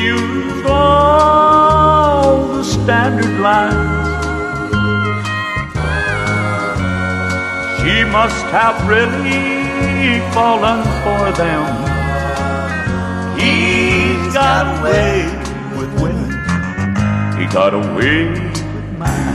used all the standard lines. She must have really fallen for them. He's got a way with women, he got a way with mine.